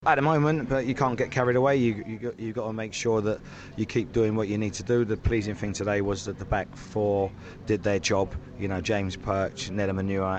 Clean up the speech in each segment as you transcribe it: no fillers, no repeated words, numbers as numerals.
At the moment, but you can't get carried away. You got to make sure that you keep doing what you need to do. The pleasing thing today was that the back four did their job. You know, James Perch, Neda Manua,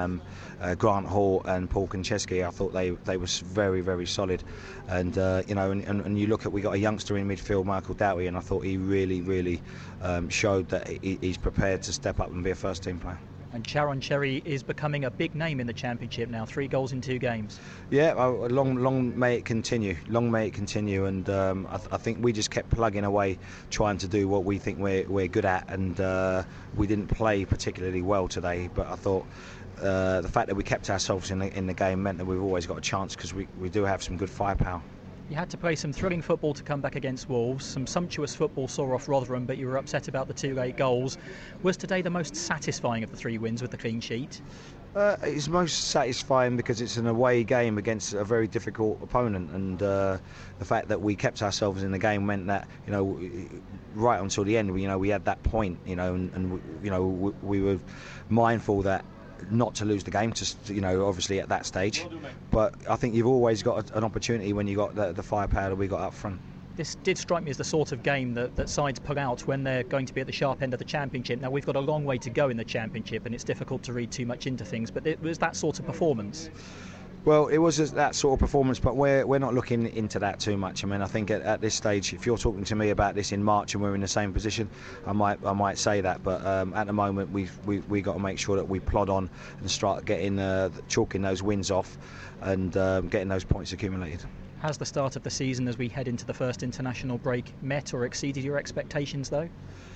Grant Hall, and Paul Konchesky. I thought they was very, very solid. And you know, and you look at, we got a youngster in midfield, Michael Doughty, and I thought he really showed that he's prepared to step up and be a first team player. And Charon Cherry is becoming a big name in the Championship now. 3 goals in 2 games. Yeah, long may it continue. Long may it continue. And I think we just kept plugging away, trying to do what we think we're good at. And we didn't play particularly well today. But I thought the fact that we kept ourselves in the game meant that we've always got a chance, because we do have some good firepower. You had to play some thrilling football to come back against Wolves. Some sumptuous football saw off Rotherham, but you were upset about the 2 late goals. Was today the most satisfying of the 3 wins with the clean sheet? It's most satisfying because it's an away game against a very difficult opponent, and the fact that we kept ourselves in the game meant that, you know, right until the end, we had that point, and we were mindful that not to lose the game, obviously at that stage. But I think you've always got an opportunity when you got the firepower that we got up front. This did strike me as the sort of game that sides pull out when they're going to be at the sharp end of the Championship. Now, we've got a long way to go in the Championship, and it's difficult to read too much into things, but it was that sort of performance. Well, it was that sort of performance, but we're not looking into that too much. I mean, I think at this stage, if you're talking to me about this in March and we're in the same position, I might say that. But at the moment, we got to make sure that we plod on and start getting chalking those wins off and getting those points accumulated. Has the start of the season, as we head into the first international break, met or exceeded your expectations, though?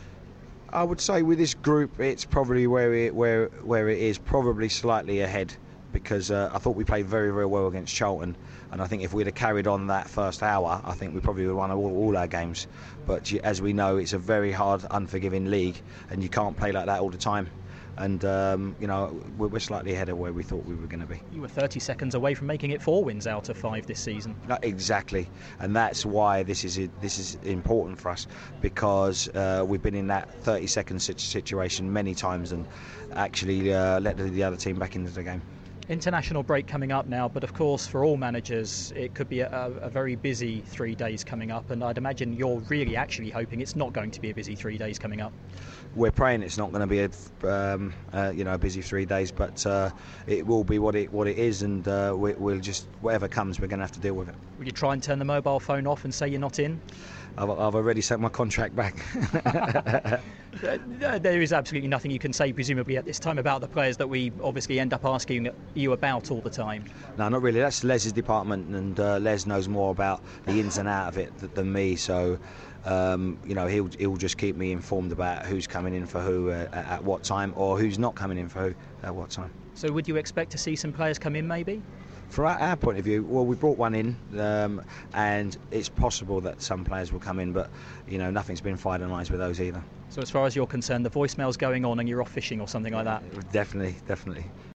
I would say with this group, it's probably where it is, probably slightly ahead. Because I thought we played very, very well against Charlton, and I think if we'd have carried on that first hour, I think we probably would have won all our games. But as we know, it's a very hard, unforgiving league, and you can't play like that all the time. And we're slightly ahead of where we thought we were going to be. You were 30 seconds away from making it 4 wins out of 5 this season. Exactly, and that's why this is important for us, because we've been in that 30-second situation many times, and actually let the other team back into the game. International break coming up now, but of course for all managers it could be a very busy 3 days coming up, and I'd imagine you're really actually hoping it's not going to be a busy 3 days coming up. We're praying it's not going to be a busy 3 days, but it will be what it is, and we'll just, whatever comes, we're going to have to deal with it. Will you try and turn the mobile phone off and say you're not in? I've already sent my contract back. There is absolutely nothing you can say, presumably, at this time about the players that we obviously end up asking you about all the time. No, not really. That's Les's department, and Les knows more about the ins and out of it than me. So, he'll just keep me informed about who's coming in for who at what time, or who's not coming in for who at what time. So, would you expect to see some players come in, maybe? From our point of view, well, we brought one in, and it's possible that some players will come in, but nothing's been finalised with those either. So as far as you're concerned, the voicemail's going on and you're off fishing or something like that? Definitely.